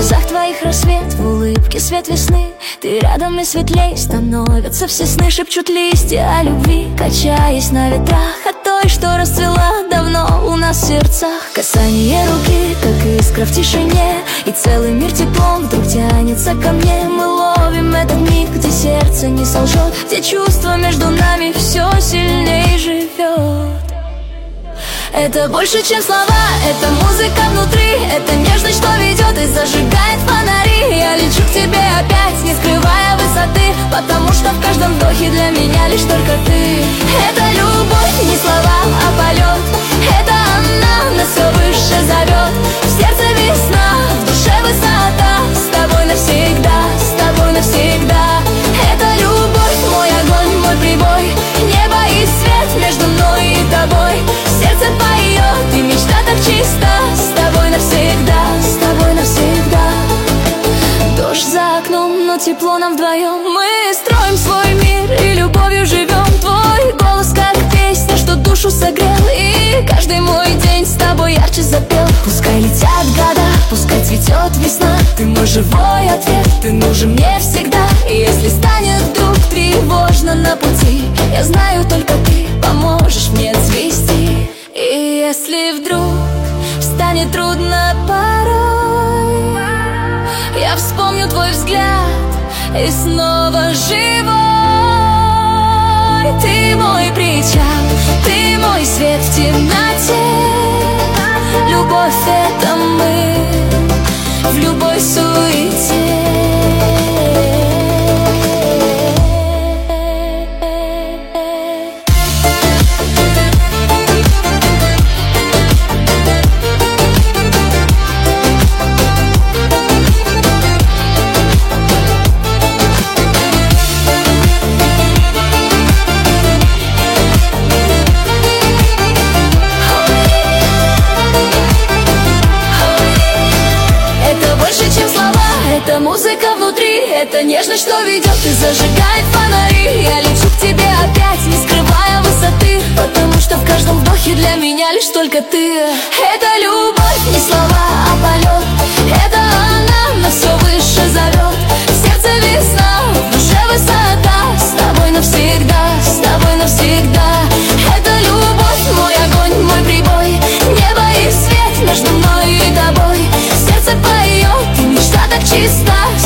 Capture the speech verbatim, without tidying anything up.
глазах твоих рассвет, в улыбке свет весны. Ты рядом и светлей становятся все сны. Шепчут листья о любви, качаясь на ветрах, от той, что расцвела давно у нас в сердцах. Касание руки, как искра в тишине, и целый мир теплом вдруг тянется ко мне. Мы ловим этот миг, где сердце не солжет, где чувство между нами все сильнее живет. Это больше, чем слова, это музыка внутри, это нежность, что ведет и зажигает фонари. Я лечу к тебе опять, не скрывая высоты, потому что в каждом вдохе для меня лишь только ты. Это любовь, не слова, а полет, это она нас все выше зовет. В сердце весна, в душе высота, с тобой навсегда, с тобой навсегда. Это любовь, мой огонь, мой прибой, небо и свет между мной и тобой. Сердце поет, и мечта так чиста, с тобой навсегда, с тобой навсегда. Дождь за окном, но тепло нам вдвоем. Мы строим свой мир и любовью живем. Твой голос как песня, что душу согрел, и каждый мой день с тобой ярче запел. Пускай летят года, пускай цветет весна, ты мой живой ответ, ты нужен мне всегда. И если станет вдруг тревожно на пути, я знаю, только ты поможешь мне цвести. И если вдруг станет трудно порой, я вспомню твой взгляд и снова живой. Ты мой причал, ты мой свет в темноте. Любовь — это мы в любой суете. Это музыка внутри, это нежность, что ведет и зажигает фонари. Я лечу к тебе опять, не скрывая высоты, потому что в каждом вдохе для меня лишь только ты. Это любовь, не слова, а полет, это она нас все выше зовет. В сердце весна, в душе высота, с тобой навсегда, с тобой навсегда. Это любовь, мой огонь, мой прибой, небо и свет между мной и тобой. Сердце поет, и мечта так чиста,